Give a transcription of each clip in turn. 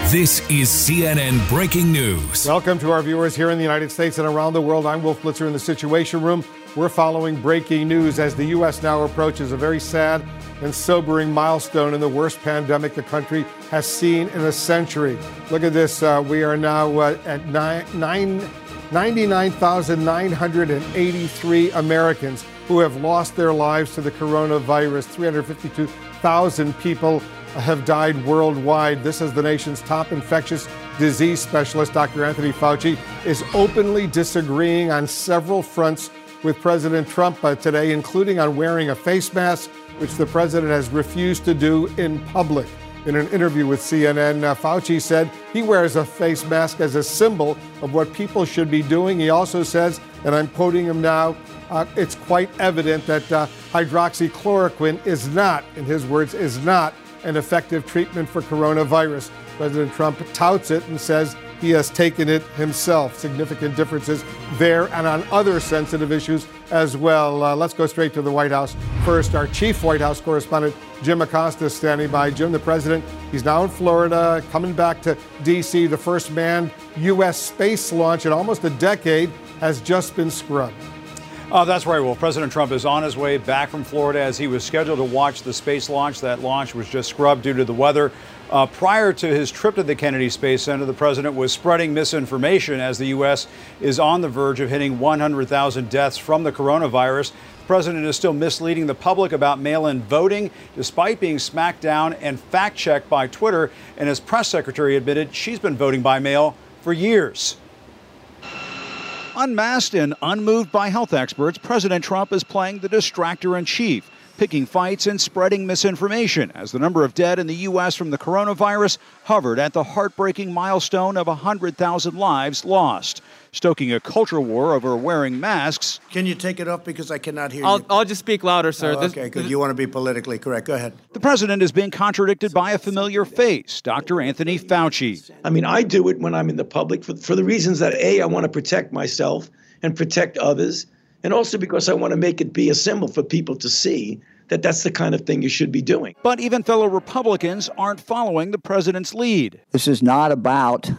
This is CNN Breaking News. Welcome to our viewers here in the United States and around the world. I'm Wolf Blitzer in the Situation Room. We're following breaking news as the U.S. now approaches a very sad and sobering milestone in the worst pandemic the country has seen in a century. Look at this. We are now at 99,983 Americans who have lost their lives to the coronavirus. 352,000 people have died worldwide. This is the nation's top infectious disease specialist. Dr. Anthony Fauci is openly disagreeing on several fronts with President Trump today, including on wearing a face mask, which the president has refused to do in public. In an interview with CNN, Fauci said he wears a face mask as a symbol of what people should be doing. He also says, and I'm quoting him now, it's quite evident that hydroxychloroquine is not, in his words, is not an effective treatment for coronavirus. President Trump touts it and says he has taken it himself. Significant differences there and on other sensitive issues as well. Let's go straight to the White House. First, our chief White House correspondent, Jim Acosta, is standing by. Jim, the president, he's now in Florida, coming back to D.C. The first manned U.S. space launch in almost a decade has just been scrubbed. That's right, Well, President Trump is on his way back from Florida as he was scheduled to watch the space launch. That launch was just scrubbed due to the weather. Prior to his trip to the Kennedy Space Center, the president was spreading misinformation as the U.S. is on the verge of hitting 100,000 deaths from the coronavirus. The president is still misleading the public about mail-in voting, despite being smacked down and fact-checked by Twitter. And his press secretary admitted she's been voting by mail for years. Unmasked and unmoved by health experts, President Trump is playing the distractor-in-chief, picking fights and spreading misinformation as the number of dead in the U.S. from the coronavirus hovered at the heartbreaking milestone of 100,000 lives lost, stoking a culture war over wearing masks. Can you take it off because I cannot hear you? I'll just speak louder, sir. Okay, good. You want to be politically correct. Go ahead. The president is being contradicted by a familiar face, Dr. Anthony Fauci. I mean, I do it when I'm in the public for the reasons that, A, I want to protect myself and protect others, and also because I want to make it be a symbol for people to see that that's the kind of thing you should be doing. But even fellow Republicans aren't following the president's lead. This is not about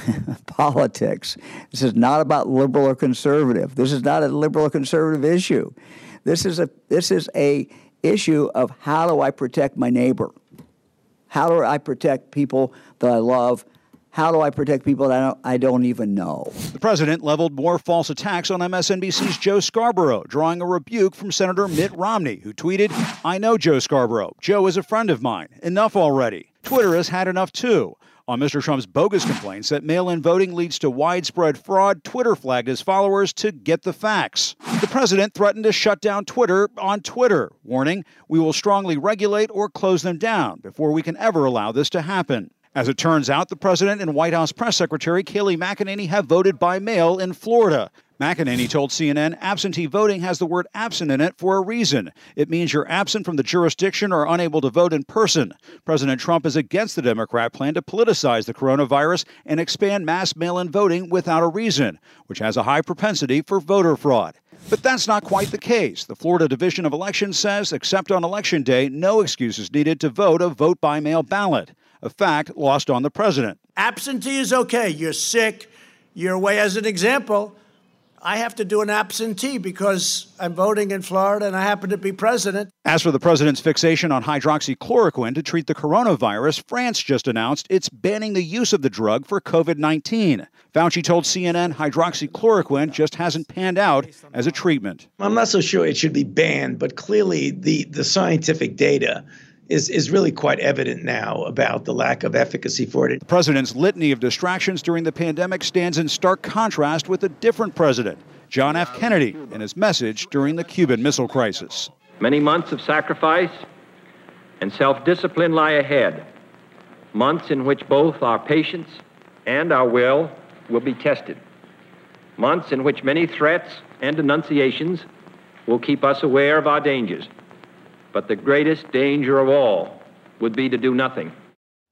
politics. This is not about liberal or conservative. This is not a liberal or conservative issue. This is a issue of how do I protect my neighbor? How do I protect people that I love? How do I protect people that I don't even know? The president leveled more false attacks on MSNBC's Joe Scarborough, drawing a rebuke from Senator Mitt Romney, who tweeted, "I know Joe Scarborough. Joe is a friend of mine. Enough already." Twitter has had enough too. On Mr. Trump's bogus complaints that mail-in voting leads to widespread fraud, Twitter flagged his followers to get the facts. The president threatened to shut down Twitter on Twitter, warning, "We will strongly regulate or close them down before we can ever allow this to happen." As it turns out, the president and White House press secretary Kayleigh McEnany have voted by mail in Florida. McEnany told CNN absentee voting has the word absent in it for a reason. It means you're absent from the jurisdiction or unable to vote in person. President Trump is against the Democrat plan to politicize the coronavirus and expand mass mail-in voting without a reason, which has a high propensity for voter fraud. But that's not quite the case. The Florida Division of Elections says, except on Election Day, no excuse is needed to vote a vote-by-mail ballot, a fact lost on the president. Absentee is okay. You're sick. You're away. As an example, I have to do an absentee because I'm voting in Florida and I happen to be president. As for the president's fixation on hydroxychloroquine to treat the coronavirus, France just announced it's banning the use of the drug for COVID-19. Fauci told CNN hydroxychloroquine just hasn't panned out as a treatment. I'm not so sure it should be banned, but clearly the scientific data is really quite evident now about the lack of efficacy for it. The president's litany of distractions during the pandemic stands in stark contrast with a different president, John F. Kennedy, and his message during the Cuban Missile Crisis. Many months of sacrifice and self-discipline lie ahead, months in which both our patience and our will be tested, months in which many threats and denunciations will keep us aware of our dangers. But the greatest danger of all would be to do nothing.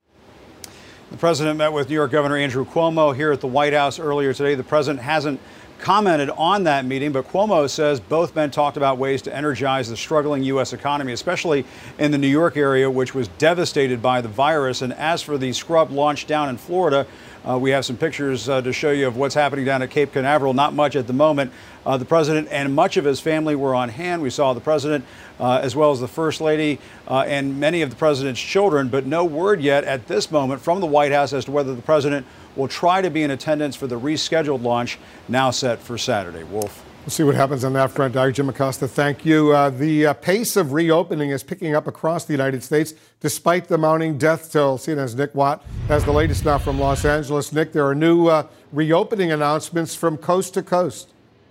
The president met with New York Governor Andrew Cuomo here at the White House earlier today. The president hasn't commented on that meeting, but Cuomo says both men talked about ways to energize the struggling U.S. economy, especially in the New York area, which was devastated by the virus. And as for the scrub launch down in Florida, we have some pictures to show you of what's happening down at Cape Canaveral. Not much at the moment. The president and much of his family were on hand. We saw the president as well as the first lady and many of the president's children, but no word yet at this moment from the White House as to whether the president will try to be in attendance for the rescheduled launch now set for Saturday. Wolf. We'll see what happens on that front. Dr. Jim Acosta, thank you. The pace of reopening is picking up across the United States despite the mounting death toll. CNN's Nick Watt has the latest now from Los Angeles. Nick, there are new reopening announcements from coast to coast.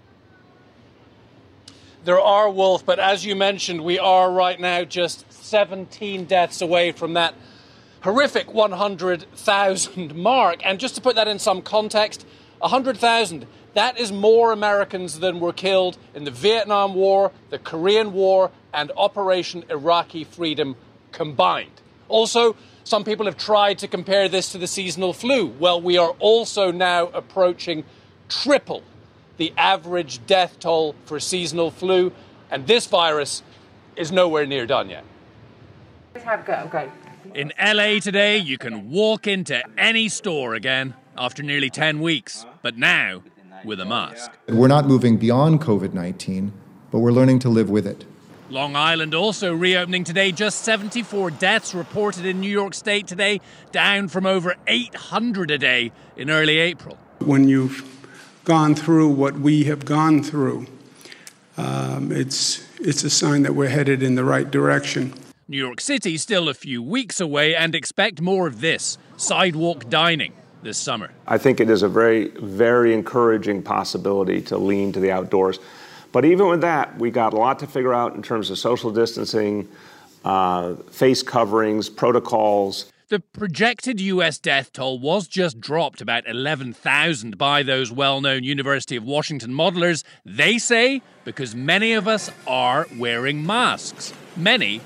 There are, Wolf, but as you mentioned, we are right now just 17 deaths away from that horrific 100,000 mark. And just to put that in some context, 100,000, that is more Americans than were killed in the Vietnam War, the Korean War, and Operation Iraqi Freedom combined. Also, some people have tried to compare this to the seasonal flu. Well, we are also now approaching triple the average death toll for seasonal flu, and this virus is nowhere near done yet. Go. In LA today, you can walk into any store again after nearly 10 weeks, but now with a mask. We're not moving beyond COVID-19, but we're learning to live with it. Long Island also reopening today, just 74 deaths reported in New York State today, down from over 800 a day in early April. When you've gone through what we have gone through, it's a sign that we're headed in the right direction. New York City still a few weeks away, and expect more of this, sidewalk dining, this summer. I think it is a very, very encouraging possibility to lean to the outdoors. But even with that, we got a lot to figure out in terms of social distancing, face coverings, protocols. The projected U.S. death toll was just dropped about 11,000 by those well-known University of Washington modelers. They say because many of us are wearing masks. Many,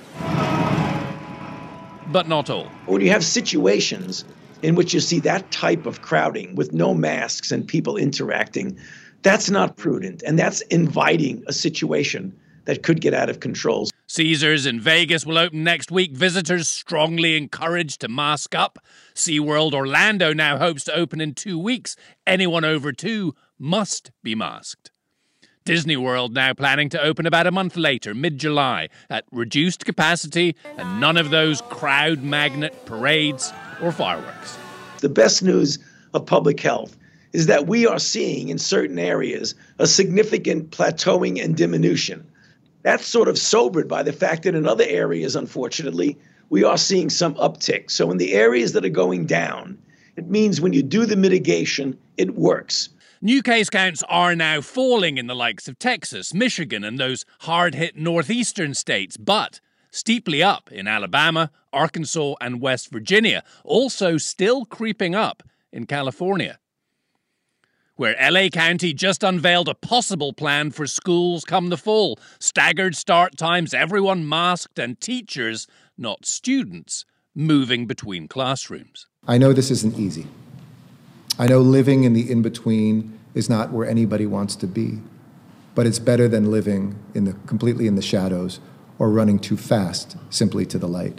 but not all. When you have situations in which you see that type of crowding with no masks and people interacting, that's not prudent, and that's inviting a situation that could get out of control. Caesars in Vegas will open next week. Visitors strongly encouraged to mask up. SeaWorld Orlando now hopes to open in 2 weeks. Anyone over 2 must be masked. Disney World now planning to open about a month later, mid-July, at reduced capacity and none of those crowd magnet parades or fireworks. The best news of public health is that we are seeing in certain areas a significant plateauing and diminution. That's sort of sobered by the fact that in other areas, unfortunately, we are seeing some uptick. So in the areas that are going down, it means when you do the mitigation, it works. New case counts are now falling in the likes of Texas, Michigan, and those hard-hit northeastern states, but steeply up in Alabama, Arkansas, and West Virginia, also still creeping up in California, where LA County just unveiled a possible plan for schools come the fall. Staggered start times, everyone masked, and teachers, not students, moving between classrooms. I know this isn't easy. I know living in the in-between is not where anybody wants to be, but it's better than living completely in the shadows or running too fast simply to the light.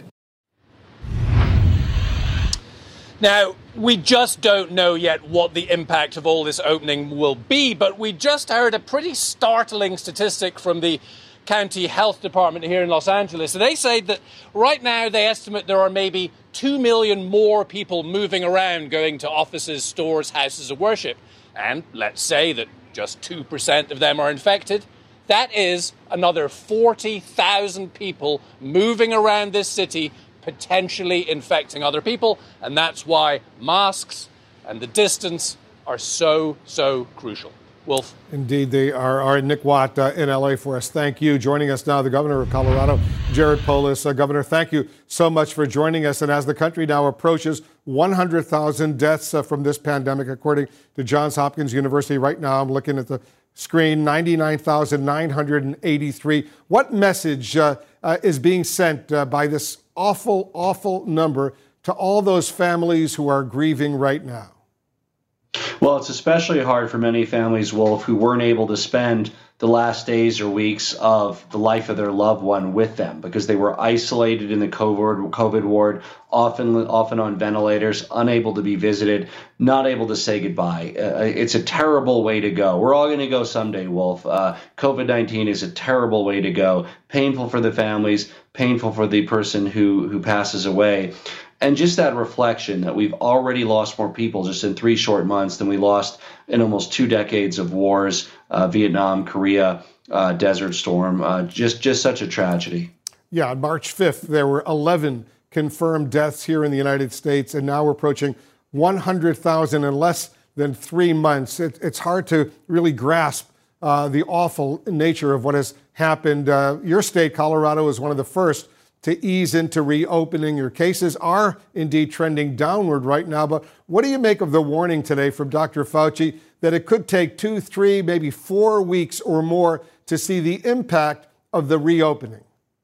Now, we just don't know yet what the impact of all this opening will be, but we just heard a pretty startling statistic from the county health department here in Los Angeles. They say that right now they estimate there are maybe 2 million more people moving around, going to offices, stores, houses of worship. And let's say that just 2% of them are infected. That is another 40,000 people moving around this city, potentially infecting other people, and that's why masks and the distance are so crucial. Wolf. Indeed, they are. Nick Watt in LA for us. Thank you. Joining us now, the governor of Colorado, Jared Polis. Governor, thank you so much for joining us. And as the country now approaches 100,000 deaths from this pandemic, according to Johns Hopkins University, right now I'm looking at the screen, 99,983. What message is being sent by this awful number to all those families who are grieving right now? Well, it's especially hard for many families, Wolf, who weren't able to spend the last days or weeks of the life of their loved one with them because they were isolated in the COVID ward, often on ventilators, unable to be visited, not able to say goodbye. It's a terrible way to go. We're all going to go someday, Wolf. COVID-19 is a terrible way to go. Painful for the families, painful for the person who passes away. And just that reflection that we've already lost more people just in 3 short months than we lost in almost 2 decades of wars, Vietnam, Korea, Desert Storm, just such a tragedy. Yeah, on March 5th, there were 11 confirmed deaths here in the United States, and now we're approaching 100,000 in less than 3 months. It's hard to really grasp the awful nature of what has happened. Your state, Colorado, is one of the first to ease into reopening. Your cases are indeed trending downward right now. But what do you make of the warning today from Dr. Fauci that it could take 2, 3, maybe 4 weeks or more to see the impact of the reopening?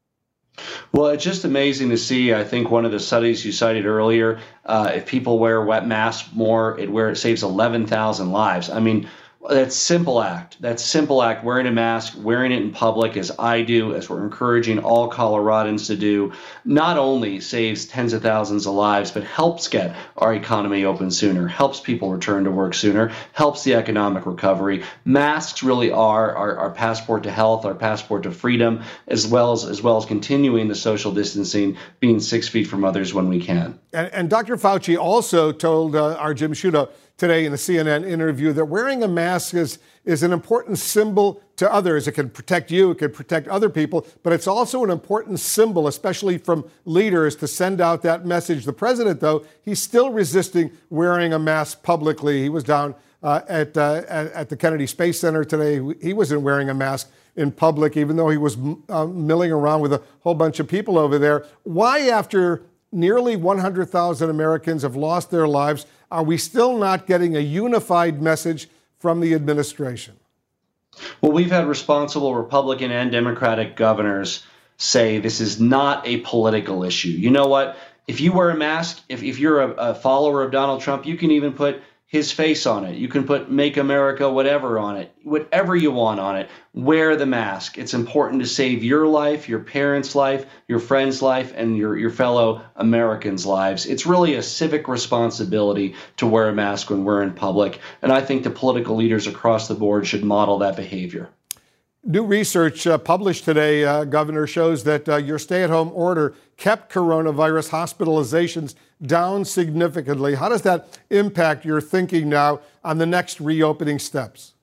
Well, it's just amazing to see. I think one of the studies you cited earlier, if people wear wet masks more, it saves 11,000 lives. I mean, that simple act, wearing a mask, wearing it in public, as I do, as we're encouraging all Coloradans to do, not only saves tens of thousands of lives, but helps get our economy open sooner, helps people return to work sooner, helps the economic recovery. Masks really are our passport to health, our passport to freedom, as well as continuing the social distancing, being 6 feet from others when we can. And Dr. Fauci also told our Jim Sciutto today in the CNN interview that wearing a mask is an important symbol to others. It can protect you, it can protect other people, but it's also an important symbol, especially from leaders, to send out that message. The president, though, he's still resisting wearing a mask publicly. He was down at the Kennedy Space Center today. He wasn't wearing a mask in public, even though he was milling around with a whole bunch of people over there. Why, after nearly 100,000 Americans have lost their lives, are we still not getting a unified message from the administration? Well, we've had responsible Republican and Democratic governors say this is not a political issue. You know what? If you wear a mask, if you're a follower of Donald Trump, you can even put his face on it. You can put Make America whatever on it, whatever you want on it. Wear the mask. It's important to save your life, your parents' life, your friend's life, and your fellow Americans' lives. It's really a civic responsibility to wear a mask when we're in public. And I think the political leaders across the board should model that behavior. New research published today, Governor, shows that your stay-at-home order kept coronavirus hospitalizations down significantly. How does that impact your thinking now on the next reopening steps?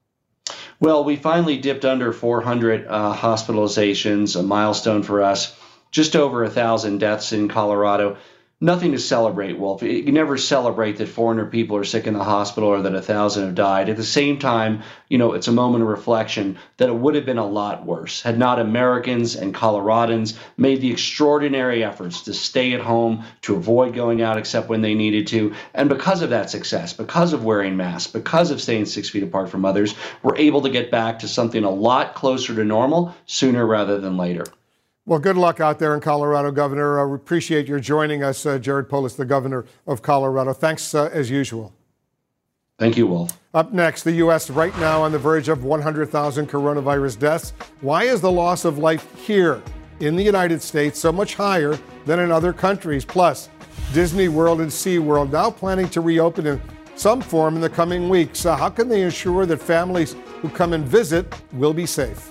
Well, we finally dipped under 400 hospitalizations, a milestone for us. Just over 1,000 deaths in Colorado. Nothing to celebrate, Wolf. You never celebrate that 400 people are sick in the hospital or that 1,000 have died. At the same time, it's a moment of reflection that it would have been a lot worse had not Americans and Coloradans made the extraordinary efforts to stay at home, to avoid going out except when they needed to. And because of that success, because of wearing masks, because of staying 6 feet apart from others, we're able to get back to something a lot closer to normal sooner rather than later. Well, good luck out there in Colorado, Governor. We appreciate your joining us, Jared Polis, the governor of Colorado. Thanks, as usual. Thank you, Wolf. Up next, the U.S. right now on the verge of 100,000 coronavirus deaths. Why is the loss of life here in the United States so much higher than in other countries? Plus, Disney World and SeaWorld now planning to reopen in some form in the coming weeks. How can they ensure that families who come and visit will be safe?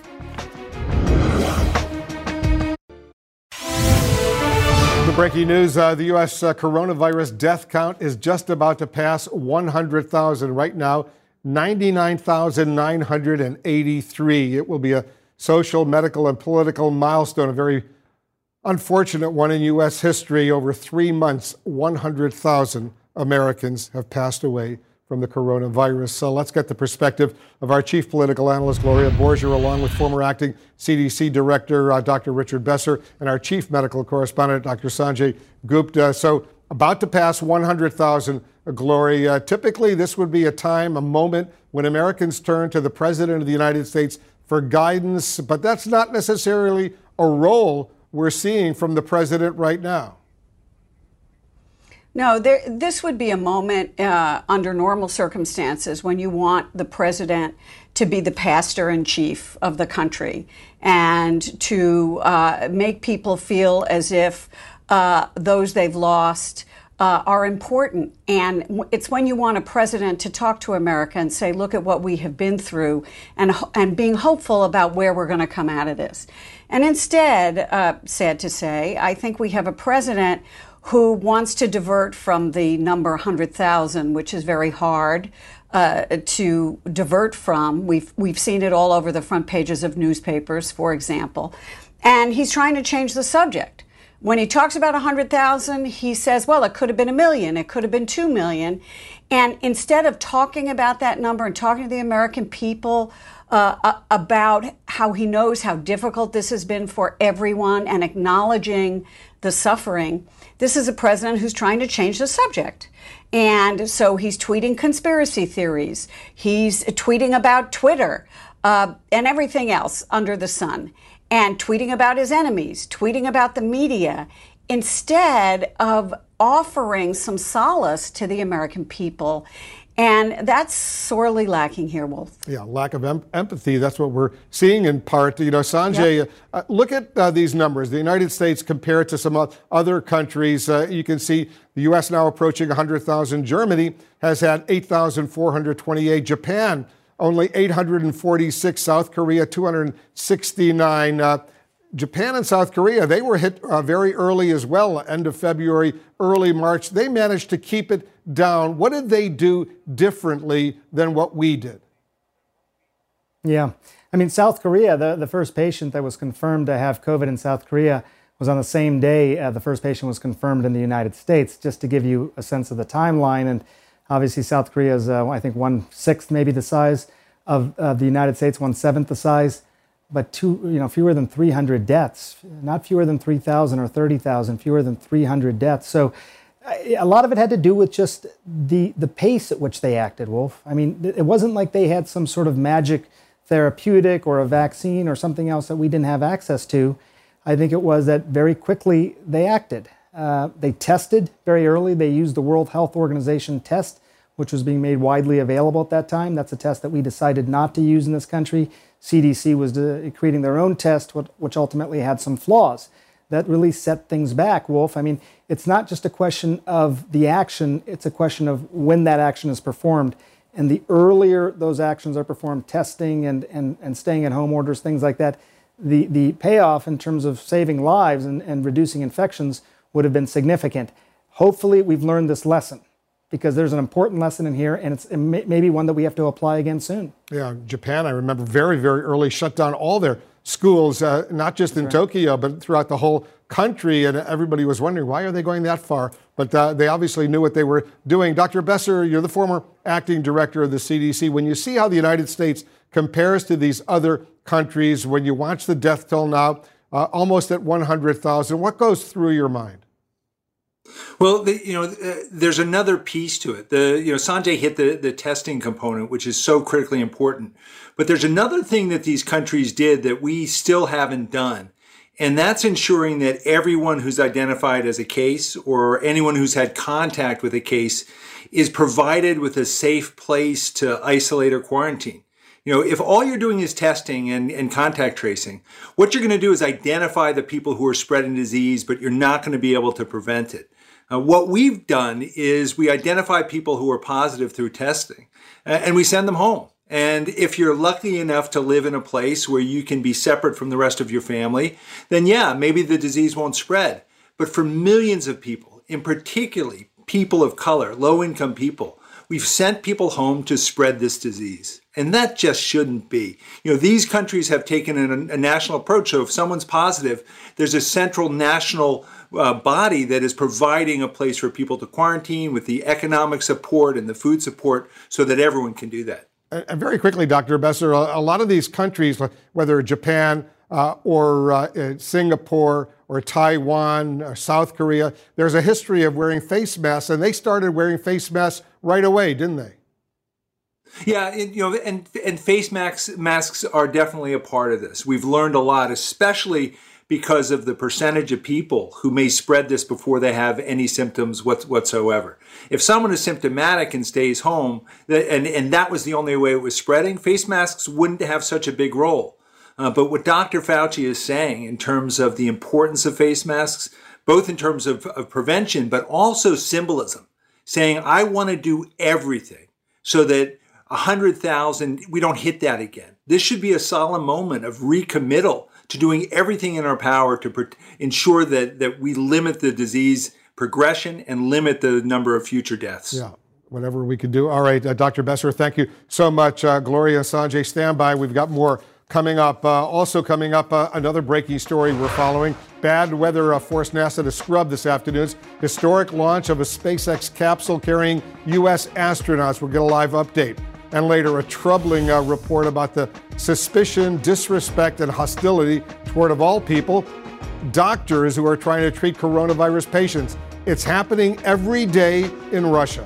Breaking news, the U.S. Coronavirus death count is just about to pass 100,000. Right now, 99,983. It will be a social, medical, and political milestone, a very unfortunate one in U.S. history. Over 3 months, 100,000 Americans have passed away from the coronavirus. So let's get the perspective of our chief political analyst, Gloria Borger, along with former acting CDC director, Dr. Richard Besser, and our chief medical correspondent, Dr. Sanjay Gupta. So about to pass 100,000, Gloria. Typically, this would be a moment when Americans turn to the President of the United States for guidance, but that's not necessarily a role we're seeing from the President right now. No, this would be a moment under normal circumstances when you want the president to be the pastor-in-chief of the country and to make people feel as if those they've lost are important. And it's when you want a president to talk to America and say, look at what we have been through, and being hopeful about where we're going to come out of this. And instead, sad to say, I think we have a president who wants to divert from the number 100,000, which is very hard to divert from. We've seen it all over the front pages of newspapers, for example. And he's trying to change the subject. When he talks about 100,000, he says, well, it could have been 1 million, it could have been 2 million. And instead of talking about that number and talking to the American people about how he knows how difficult this has been for everyone and acknowledging the suffering, this is a president who's trying to change the subject. And so he's tweeting conspiracy theories. He's tweeting about Twitter and everything else under the sun, and tweeting about his enemies, tweeting about the media, instead of offering some solace to the American people. And that's sorely lacking here, Wolf. Yeah, lack of empathy. That's what we're seeing in part. You know, Sanjay, look at these numbers. The United States compared to some other countries. You can see the U.S. now approaching 100,000. Germany has had 8,428. Japan, only 846. South Korea, 269. Japan and South Korea, they were hit very early as well, end of February, early March. They managed to keep it down. What did they do differently than what we did? Yeah. I mean, South Korea, the first patient that was confirmed to have COVID in South Korea was on the same day the first patient was confirmed in the United States, just to give you a sense of the timeline. And obviously, South Korea is, I think, 1/6 maybe the size of the United States, 1/7 the size. But fewer than 300 deaths, not fewer than 3,000 or 30,000, fewer than 300 deaths. So a lot of it had to do with just the pace at which they acted, Wolf. I mean, it wasn't like they had some sort of magic therapeutic or a vaccine or something else that we didn't have access to. I think it was that very quickly they acted. They tested very early. They used the World Health Organization test, which was being made widely available at that time. That's a test that we decided not to use in this country. CDC was creating their own test, which ultimately had some flaws. That really set things back, Wolf. I mean, it's not just a question of the action, it's a question of when that action is performed. And the earlier those actions are performed, testing and staying at home orders, things like that, the payoff in terms of saving lives and reducing infections would have been significant. Hopefully, we've learned this lesson, because there's an important lesson in here, and it's maybe one that we have to apply again soon. Yeah, Japan, I remember very, very early shut down all their schools, not just in Tokyo, but throughout the whole country, and everybody was wondering, why are they going that far? But they obviously knew what they were doing. Dr. Besser, you're the former acting director of the CDC. When you see how the United States compares to these other countries, when you watch the death toll now, almost at 100,000, what goes through your mind? Well, there's another piece to it. Sanjay hit the testing component, which is so critically important. But there's another thing that these countries did that we still haven't done. And that's ensuring that everyone who's identified as a case or anyone who's had contact with a case is provided with a safe place to isolate or quarantine. If all you're doing is testing and contact tracing, what you're going to do is identify the people who are spreading disease, but you're not going to be able to prevent it. What we've done is we identify people who are positive through testing, and we send them home. And if you're lucky enough to live in a place where you can be separate from the rest of your family, then yeah, maybe the disease won't spread. But for millions of people, in particularly people of color, low-income people, we've sent people home to spread this disease. And that just shouldn't be. These countries have taken a national approach. So if someone's positive, there's a central national body that is providing a place for people to quarantine with the economic support and the food support so that everyone can do that. And very quickly, Dr. Besser, a lot of these countries, whether Japan or Singapore or Taiwan or South Korea, there's a history of wearing face masks, and they started wearing face masks right away, didn't they? Yeah, and face masks are definitely a part of this. We've learned a lot, especially because of the percentage of people who may spread this before they have any symptoms whatsoever. If someone is symptomatic and stays home, and that was the only way it was spreading, face masks wouldn't have such a big role. But what Dr. Fauci is saying in terms of the importance of face masks, both in terms of prevention, but also symbolism, saying, I want to do everything so that 100,000, we don't hit that again. This should be a solemn moment of recommittal to doing everything in our power to ensure that we limit the disease progression and limit the number of future deaths. Yeah, whatever we can do. All right, Dr. Besser, thank you so much. Gloria, Sanjay, stand by. We've got more coming up. Also coming up, another breaking story we're following. Bad weather forced NASA to scrub this afternoon's historic launch of a SpaceX capsule carrying U.S. astronauts. We'll get a live update. And later, a troubling report about the suspicion, disrespect, and hostility toward, of all people, doctors who are trying to treat coronavirus patients. It's happening every day in Russia.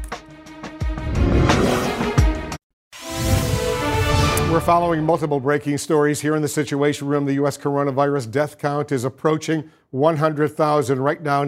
We're following multiple breaking stories here in the Situation Room. The U.S. coronavirus death count is approaching 100,000. Right now,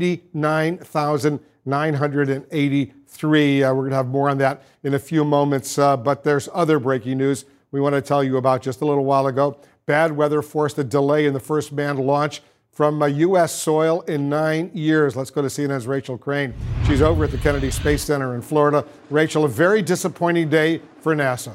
99,983. We're going to have more on that in a few moments. But there's other breaking news we want to tell you about just a little while ago. Bad weather forced a delay in the first manned launch from U.S. soil in 9 years. Let's go to CNN's Rachel Crane. She's over at the Kennedy Space Center in Florida. Rachel, a very disappointing day for NASA.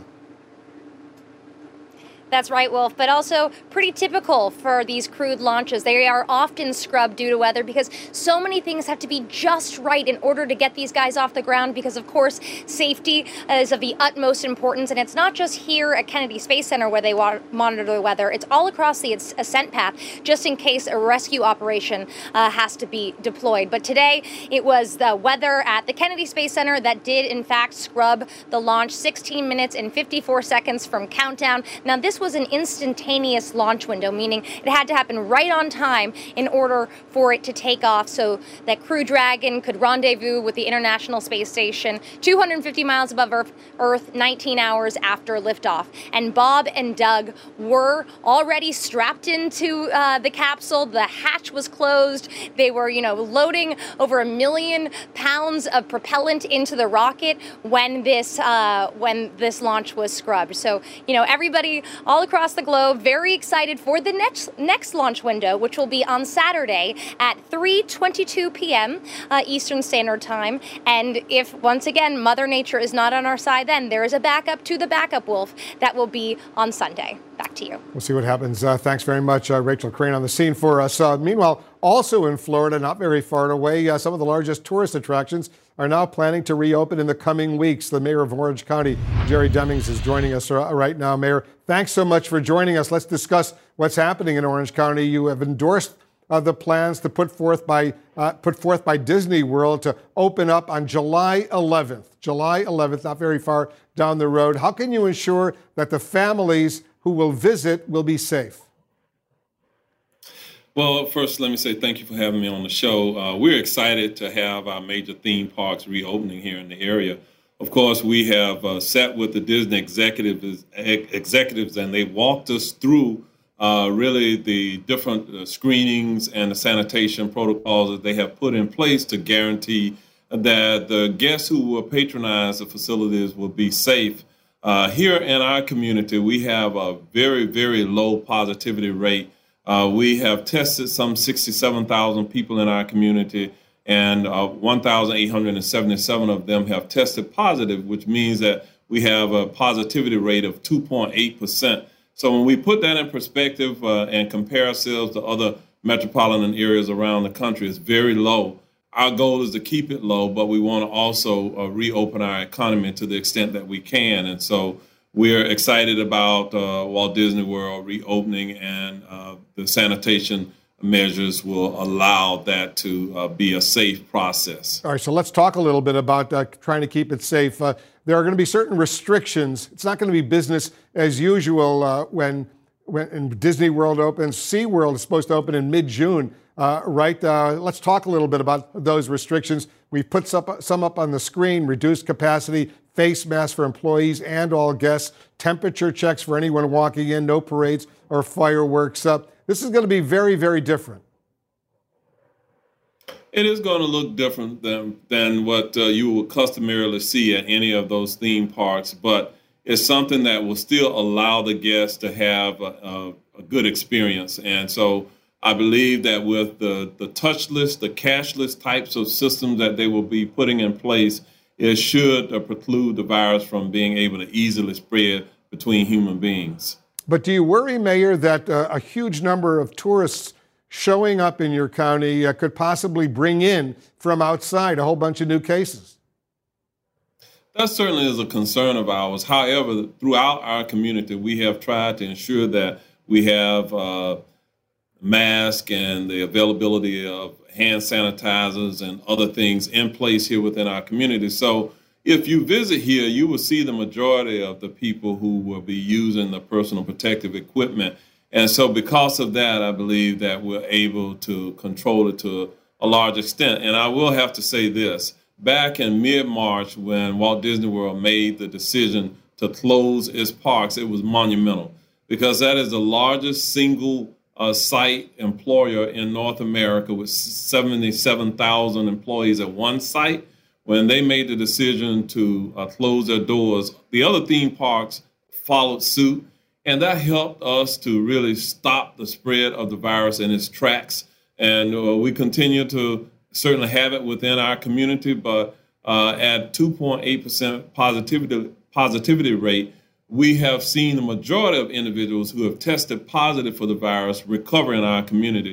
That's right, Wolf, but also pretty typical for these crewed launches. They are often scrubbed due to weather because so many things have to be just right in order to get these guys off the ground because, of course, safety is of the utmost importance. And it's not just here at Kennedy Space Center where they monitor the weather. It's all across the ascent path, just in case a rescue operation has to be deployed. But today, it was the weather at the Kennedy Space Center that did, in fact, scrub the launch 16 minutes and 54 seconds from countdown. Now, this was an instantaneous launch window, meaning it had to happen right on time in order for it to take off so that Crew Dragon could rendezvous with the International Space Station 250 miles above Earth 19 hours after liftoff. And Bob and Doug were already strapped into the capsule. The hatch was closed. They were, loading over 1 million pounds of propellant into the rocket when this launch was scrubbed. So, everybody all across the globe very excited for the next launch window, which will be on Saturday at 3:22 p.m. Eastern Standard Time. And if, once again, Mother Nature is not on our side, then there is a backup to the backup, Wolf, that will be on Sunday. Back to you. We'll see what happens. Thanks very much, Rachel Crane, on the scene for us. Meanwhile, also in Florida, not very far away, some of the largest tourist attractions are now planning to reopen in the coming weeks. The mayor of Orange County, Jerry Demings, is joining us right now. Mayor, thanks so much for joining us. Let's discuss what's happening in Orange County. You have endorsed the plans to put forth by Disney World to open up on July 11th. July 11th, not very far down the road. How can you ensure that the families who will visit will be safe? Well, first, let me say thank you for having me on the show. We're excited to have our major theme parks reopening here in the area. Of course, we have sat with the Disney executives, and they walked us through really the different screenings and the sanitation protocols that they have put in place to guarantee that the guests who will patronize the facilities will be safe. Here in our community, we have a very, very low positivity rate. We have tested some 67,000 people in our community, and 1,877 of them have tested positive, which means that we have a positivity rate of 2.8%. So when we put that in perspective and compare ourselves to other metropolitan areas around the country, it's very low. Our goal is to keep it low, but we want to also reopen our economy to the extent that we can. And so we're excited about Walt Disney World reopening, and the sanitation measures will allow that to be a safe process. All right, so let's talk a little bit about trying to keep it safe. There are going to be certain restrictions. It's not going to be business as usual when Disney World opens. SeaWorld is supposed to open in mid-June, right? Let's talk a little bit about those restrictions. We've put some up on the screen: reduced capacity, face masks for employees and all guests, temperature checks for anyone walking in, no parades or fireworks. This is going to be very, very different. It is going to look different than what you would customarily see at any of those theme parks, but it's something that will still allow the guests to have a good experience. And so I believe that with the touchless, the cashless types of systems that they will be putting in place, it should preclude the virus from being able to easily spread between human beings. But do you worry, Mayor, that a huge number of tourists showing up in your county could possibly bring in from outside a whole bunch of new cases? That certainly is a concern of ours. However, throughout our community, we have tried to ensure that we have masks and the availability of hand sanitizers and other things in place here within our community. So if you visit here, you will see the majority of the people who will be using the personal protective equipment. And so because of that, I believe that we're able to control it to a large extent. And I will have to say this. Back in mid-March, when Walt Disney World made the decision to close its parks, it was monumental because that is the largest single site employer in North America with 77,000 employees at one site. When they made the decision to close their doors, the other theme parks followed suit, and that helped us to really stop the spread of the virus in its tracks. And we continue to certainly have it within our community, but at 2.8% positivity rate, we have seen the majority of individuals who have tested positive for the virus recover in our community.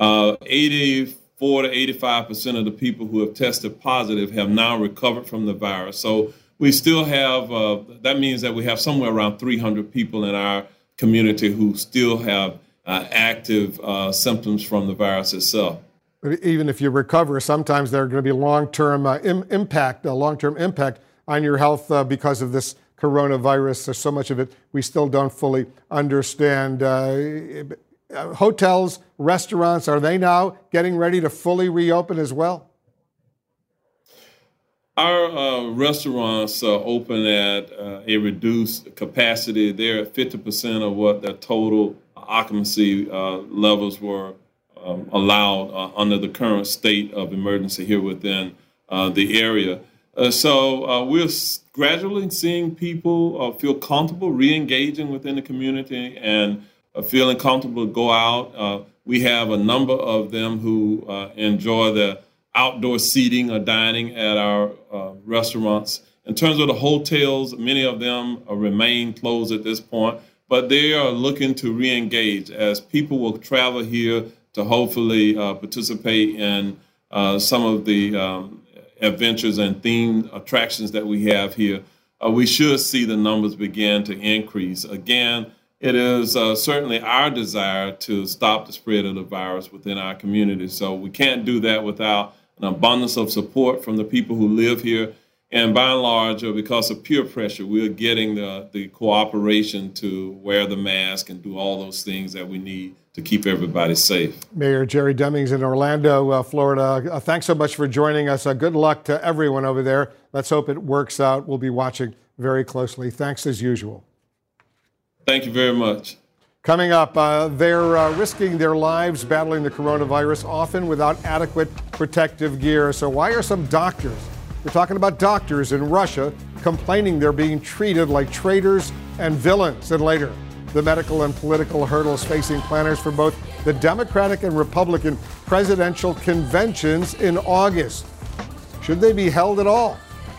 84 to 85% of the people who have tested positive have now recovered from the virus. So we still have, that means that we have somewhere around 300 people in our community who still have active symptoms from the virus itself. But even if you recover, sometimes there are going to be long-term impact on your health because of this coronavirus. There's so much of it we still don't fully understand. Hotels, restaurants, are they now getting ready to fully reopen as well? Our restaurants are open at a reduced capacity. They're at 50% of what their total occupancy levels were allowed under the current state of emergency here within the area. So we're gradually seeing people feel comfortable re-engaging within the community and feeling comfortable to go out. We have a number of them who enjoy the outdoor seating or dining at our restaurants. In terms of the hotels, many of them remain closed at this point, but they are looking to re-engage as people will travel here to hopefully participate in some of the adventures and themed attractions that we have here. We should see the numbers begin to increase. Again, it is certainly our desire to stop the spread of the virus within our community. So we can't do that without an abundance of support from the people who live here. And by and large, because of peer pressure, we're getting the cooperation to wear the mask and do all those things that we need to keep everybody safe. Mayor Jerry Demings in Orlando, Florida. Thanks so much for joining us. Good luck to everyone over there. Let's hope it works out. We'll be watching very closely. Thanks as usual. Thank you very much. Coming up, they're risking their lives battling the coronavirus, often without adequate protective gear. So why are some doctors, we're talking about doctors in Russia, complaining they're being treated like traitors and villains? And later, the medical and political hurdles facing planners for both the Democratic and Republican presidential conventions in August. Should they be held at all?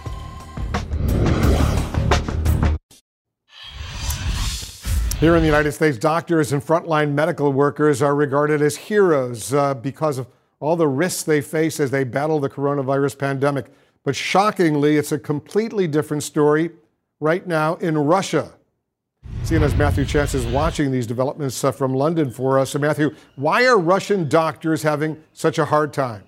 Here in the United States, doctors and frontline medical workers are regarded as heroes because of all the risks they face as they battle the coronavirus pandemic. But shockingly, it's a completely different story right now in Russia. CNN's Matthew Chance is watching these developments from London for us. So Matthew, why are Russian doctors having such a hard time?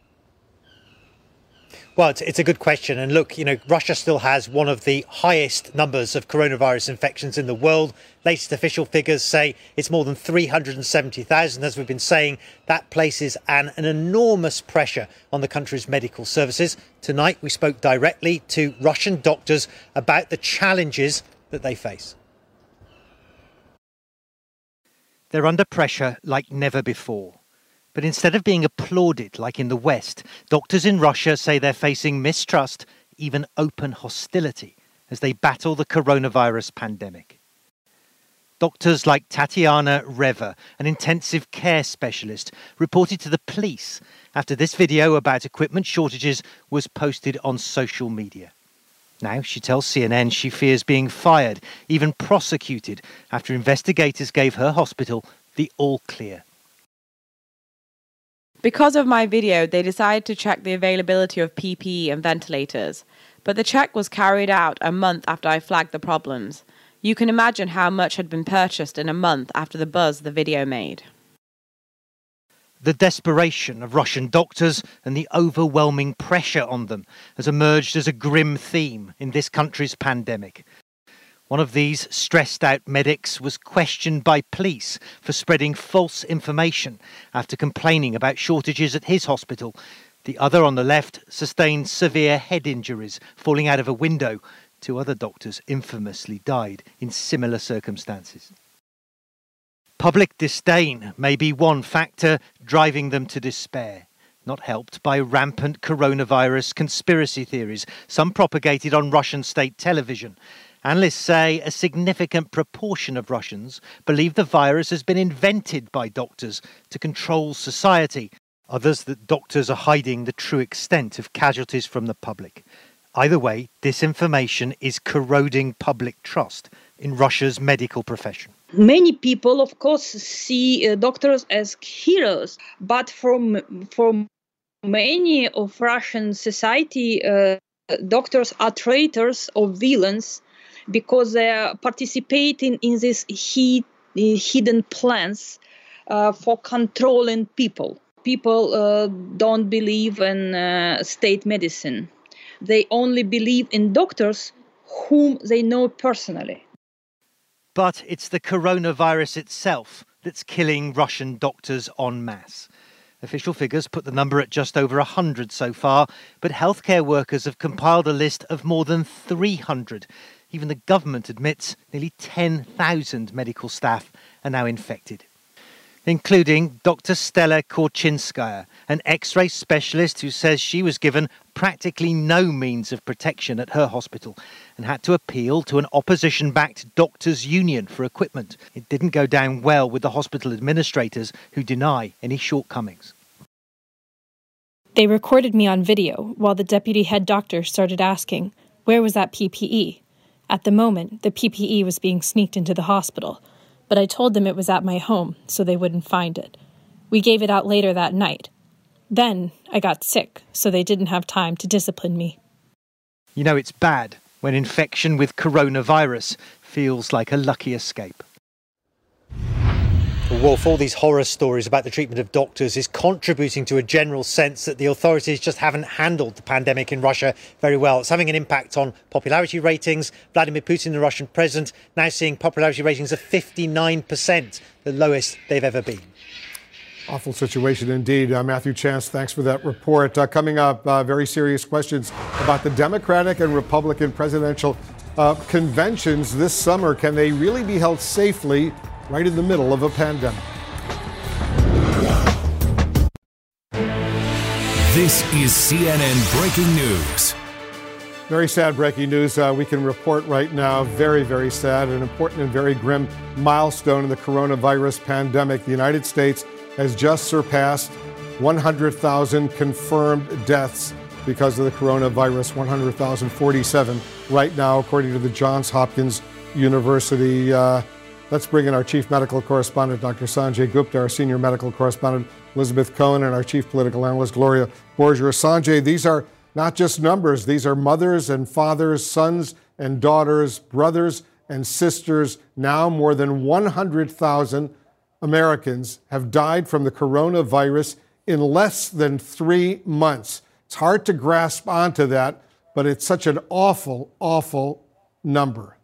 Well, it's a good question. And look, Russia still has one of the highest numbers of coronavirus infections in the world. Latest official figures say it's more than 370,000. As we've been saying, that places an enormous pressure on the country's medical services. Tonight, we spoke directly to Russian doctors about the challenges that they face. They're under pressure like never before. But instead of being applauded like in the West, doctors in Russia say they're facing mistrust, even open hostility, as they battle the coronavirus pandemic. Doctors like Tatiana Reva, an intensive care specialist, reported to the police after this video about equipment shortages was posted on social media. Now, she tells CNN she fears being fired, even prosecuted, after investigators gave her hospital the all clear. Because of my video, they decided to check the availability of PPE and ventilators. But the check was carried out a month after I flagged the problems. You can imagine how much had been purchased in a month after the buzz the video made. The desperation of Russian doctors and the overwhelming pressure on them has emerged as a grim theme in this country's pandemic. One of these stressed-out medics was questioned by police for spreading false information after complaining about shortages at his hospital. The other on the left sustained severe head injuries falling out of a window. 2 other doctors infamously died in similar circumstances. Public disdain may be one factor driving them to despair, not helped by rampant coronavirus conspiracy theories, some propagated on Russian state television. Analysts say a significant proportion of Russians believe the virus has been invented by doctors to control society. Others that doctors are hiding the true extent of casualties from the public. Either way, disinformation is corroding public trust in Russia's medical profession. Many people, of course, see doctors as heroes, but for many of Russian society, doctors are traitors or villains because they are participating in these hidden plans for controlling people. People don't believe in state medicine. They only believe in doctors whom they know personally. But it's the coronavirus itself that's killing Russian doctors en masse. Official figures put the number at just over 100 so far, but healthcare workers have compiled a list of more than 300. Even the government admits nearly 10,000 medical staff are now infected, including Dr. Stella Korchinskaya, an X-ray specialist who says she was given practically no means of protection at her hospital and had to appeal to an opposition-backed doctors' union for equipment. It didn't go down well with the hospital administrators who deny any shortcomings. They recorded me on video while the deputy head doctor started asking, where was that PPE? At the moment, the PPE was being sneaked into the hospital, but I told them it was at my home so they wouldn't find it. We gave it out later that night. Then I got sick, so they didn't have time to discipline me. You know, it's bad when infection with coronavirus feels like a lucky escape. Wolf, all these horror stories about the treatment of doctors is contributing to a general sense that the authorities just haven't handled the pandemic in Russia very well. It's having an impact on popularity ratings. Vladimir Putin, the Russian president, now seeing popularity ratings of 59%, the lowest they've ever been. Awful situation indeed. Matthew Chance, thanks for that report. Coming up, very serious questions about the Democratic and Republican presidential conventions this summer. Can they really be held safely right in the middle of a pandemic? This is CNN Breaking News. Very sad breaking news we can report right now. Very, very sad. An important and very grim milestone in the coronavirus pandemic. The United States has just surpassed 100,000 confirmed deaths because of the coronavirus. 100,047 right now, according to the Johns Hopkins University. Let's bring in our chief medical correspondent, Dr. Sanjay Gupta, our senior medical correspondent, Elizabeth Cohen, and our chief political analyst, Gloria Borger. Sanjay, these are not just numbers. These are mothers and fathers, sons and daughters, brothers and sisters. Now more than 100,000 Americans have died from the coronavirus in less than 3 months. It's hard to grasp onto that, but it's such an awful, awful number.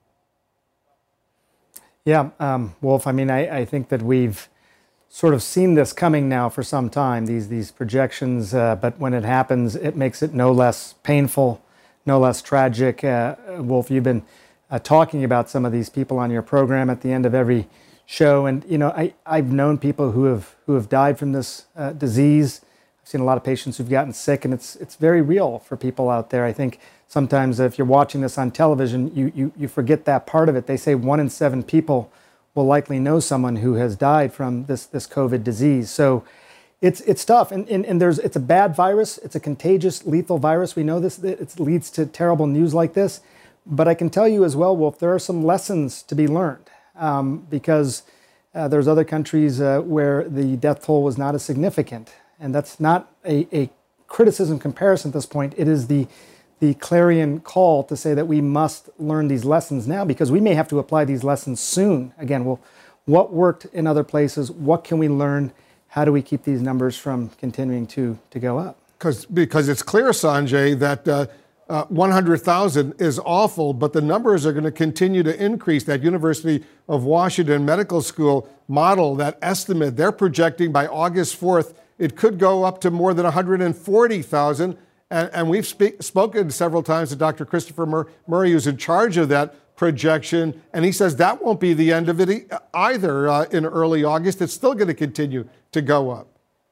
Yeah, Wolf, I mean, I think that we've sort of seen this coming now for some time, these projections, but when it happens, it makes it no less painful, no less tragic. Wolf, you've been talking about some of these people on your program at the end of every show. And I've known people who have died from this disease. I've seen a lot of patients who've gotten sick, and it's very real for people out there. I think sometimes if you're watching this on television, you forget that part of it. They say 1 in 7 people will likely know someone who has died from this COVID disease. So it's tough, and it's a bad virus. It's a contagious, lethal virus. We know this. It leads to terrible news like this. But I can tell you as well, Wolf, there are some lessons to be learned because there's other countries where the death toll was not as significant. And that's not a criticism comparison at this point. It is the clarion call to say that we must learn these lessons now because we may have to apply these lessons soon. Again, what worked in other places? What can we learn? How do we keep these numbers from continuing to go up? Because it's clear, Sanjay, that 100,000 is awful, but the numbers are going to continue to increase. That University of Washington Medical School model, that estimate, they're projecting by August 4th, it could go up to more than 140,000. And we've spoken several times to Dr. Christopher Murray, who's in charge of that projection, and he says that won't be the end of it either in early August. It's still going to continue to go up.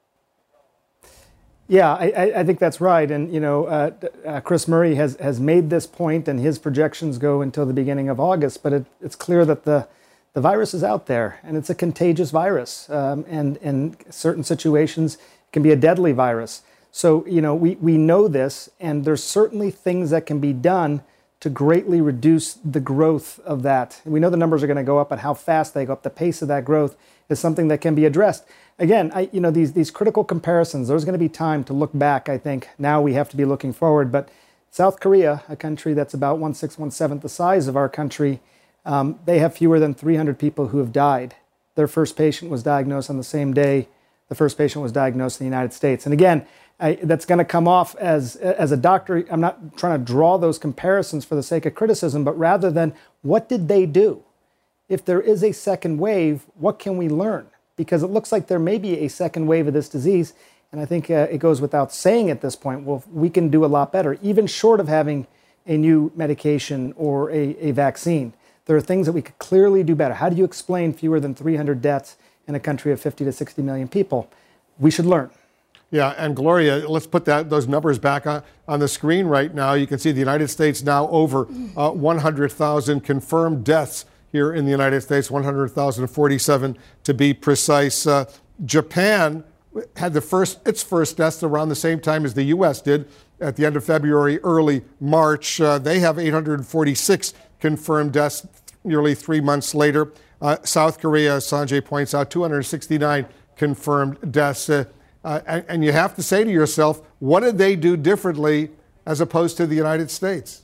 Yeah, I think that's right. And, Chris Murray has made this point, and his projections go until the beginning of August. But it's clear that the virus is out there, and it's a contagious virus. And in certain situations, it can be a deadly virus. So, we know this, and there's certainly things that can be done to greatly reduce the growth of that. We know the numbers are going to go up, but how fast they go up, the pace of that growth is something that can be addressed. Again, these critical comparisons, there's going to be time to look back, I think. Now we have to be looking forward. But South Korea, a country that's about 1/6, 1/7 the size of our country, they have fewer than 300 people who have died. Their first patient was diagnosed on the same day the first patient was diagnosed in the United States. And again, that's going to come off as a doctor. I'm not trying to draw those comparisons for the sake of criticism, but rather than what did they do? If there is a second wave, what can we learn? Because it looks like there may be a second wave of this disease. And I think it goes without saying at this point, well, we can do a lot better, even short of having a new medication or a vaccine. There are things that we could clearly do better. How do you explain fewer than 300 deaths in a country of 50 to 60 million people? We should learn. Yeah, and Gloria, let's put those numbers back on the screen right now. You can see the United States now over 100,000 confirmed deaths here in the United States, 100,047 to be precise. Japan had its first deaths around the same time as the U.S. did at the end of February, early March. They have 846 confirmed deaths nearly 3 months later. South Korea, Sanjay points out, 269 confirmed deaths. And you have to say to yourself, what did they do differently as opposed to the United States?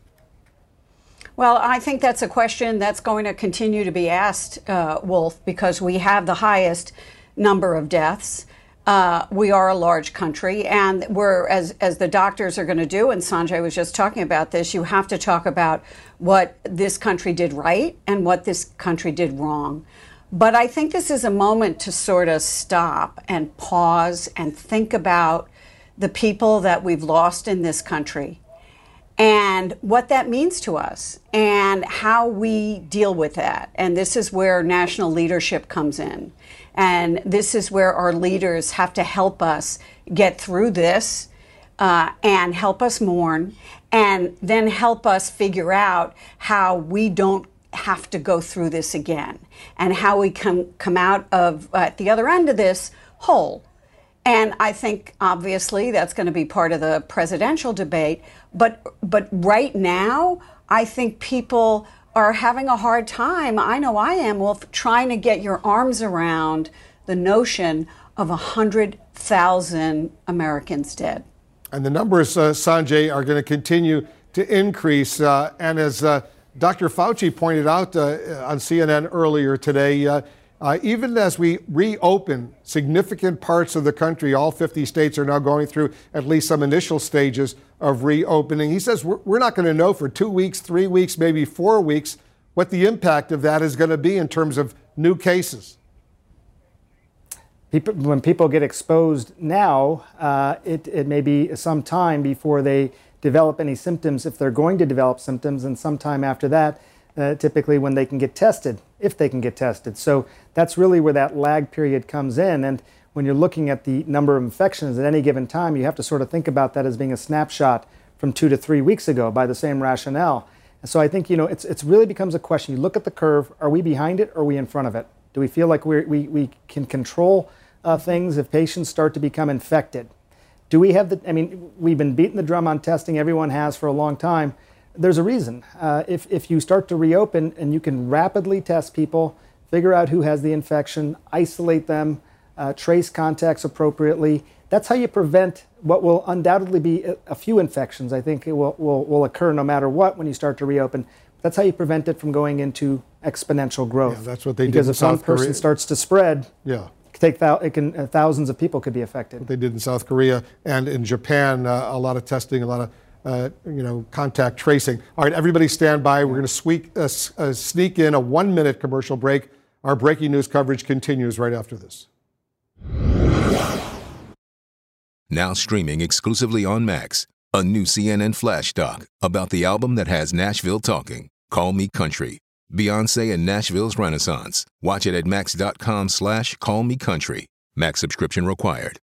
Well, I think that's a question that's going to continue to be asked, Wolf, because we have the highest number of deaths. We are a large country, and we're, as the doctors are going to do, and Sanjay was just talking about this, you have to talk about what this country did right and what this country did wrong. But I think this is a moment to sort of stop and pause and think about the people that we've lost in this country and what that means to us and how we deal with that. And this is where national leadership comes in. And this is where our leaders have to help us get through this and help us mourn and then help us figure out how we don't have to go through this again and how we come out of at the other end of this whole. And I think obviously that's going to be part of the presidential debate. But right now, I think people are having a hard time. I know I am, Wolf, trying to get your arms around the notion of 100,000 Americans dead. And the numbers, Sanjay, are going to continue to increase. And as Dr. Fauci pointed out on CNN earlier today, even as we reopen significant parts of the country, all 50 states are now going through at least some initial stages of reopening. He says we're not going to know for 2 weeks, 3 weeks, maybe 4 weeks what the impact of that is going to be in terms of new cases. When people get exposed now, it may be some time before they develop any symptoms, if they're going to develop symptoms, and sometime after that, typically when they can get tested, if they can get tested. So that's really where that lag period comes in. And when you're looking at the number of infections at any given time, you have to sort of think about that as being a snapshot from 2 to 3 weeks ago by the same rationale. And so I think, it's really becomes a question. You look at the curve, are we behind it or are we in front of it? Do we feel like we can control things if patients start to become infected? Do we have we've been beating the drum on testing, everyone has for a long time. There's a reason. If you start to reopen and you can rapidly test people, figure out who has the infection, isolate them, trace contacts appropriately, that's how you prevent what will undoubtedly be a few infections. I think it will occur no matter what when you start to reopen. That's how you prevent it from going into exponential growth. Yeah, that's what they did because in if one South Korea. person starts to spread, thousands of people could be affected. What they did in South Korea and in Japan, a lot of testing, a lot of contact tracing. All right, everybody stand by. We're going to sneak in a 1-minute commercial break. Our breaking news coverage continues right after this. Now streaming exclusively on Max, a new CNN flash doc about the album that has Nashville talking, Call Me Country. Beyonce and Nashville's Renaissance. Watch it at max.com/callmecountry. Max subscription required.